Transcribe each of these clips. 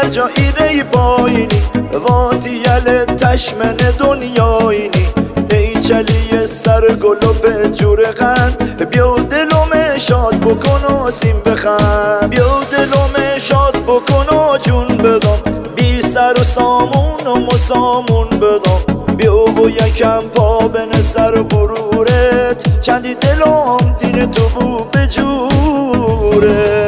جایی ری پایینی واتی یل تشمن دنیایینی ای چلی سر گلو به جور قند بیا دلوم شاد بکن و سیم بخند بیا دلوم شاد بکن و جون بدم بی سر و سامون و مسامون بدم بیا و یکم پا بن سر غرورت چندی دلم دین تو بو به جوره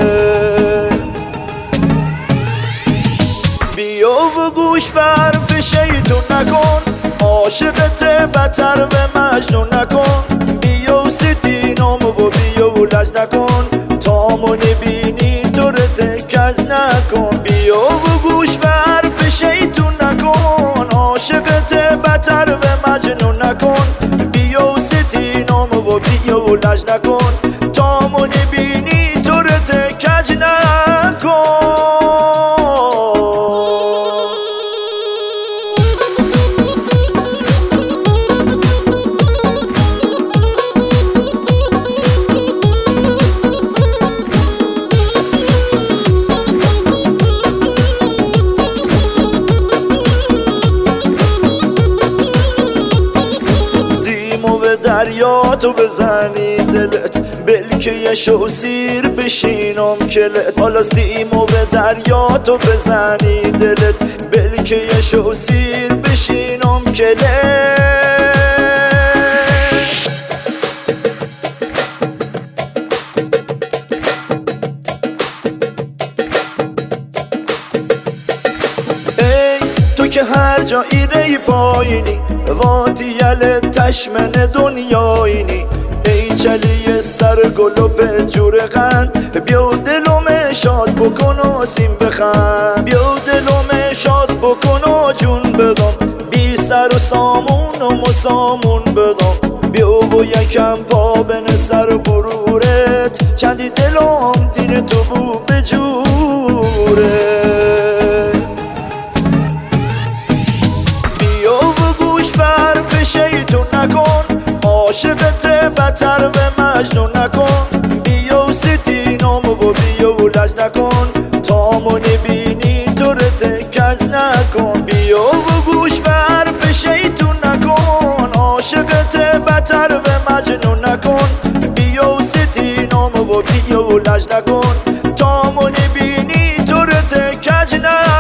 بیا و گوش و حرف شیطون نکن عاشقت بتر و مجنون نکن بیا و ستینام و بیا و لج نکن تامو نبینی تو رت کج نکن بیا و گوش و حرف شیطون نکن عاشقت بتر و مجنون نکن بیا و ستینام و بیا و لج نکن تامو نبینی تو رت کج نکن دریا تو بزنی دلت بلکه یه شو سیر بشینم کلت حالا سیمو به دریا تو بزنی دلت بلکه یه شو سیر بشینم کلت تو که هر جایی ری پایینی واتی یل تشمن دنیایینی ای چلی سر گلو به جور قند بیا دلوم شاد بکن و سیم بخند بیا دلوم شاد بکن و جون بدم بی سر و سامون و مسامون بدم بیا و یکم پا بن سر غرورت چندی دلم دین تو بو به جوره شیطون نکن عاشقت بتر و مجنون نکن بیا و ستینام و بیا و لج نکن تامو نبینی تو رت کج نکن بیا و گوش و حرف شیطون نکن عاشقت بتر و مجنون نکن بیا و ستینام و بیا و لج نکن تامو نبینی تو رت کج نکن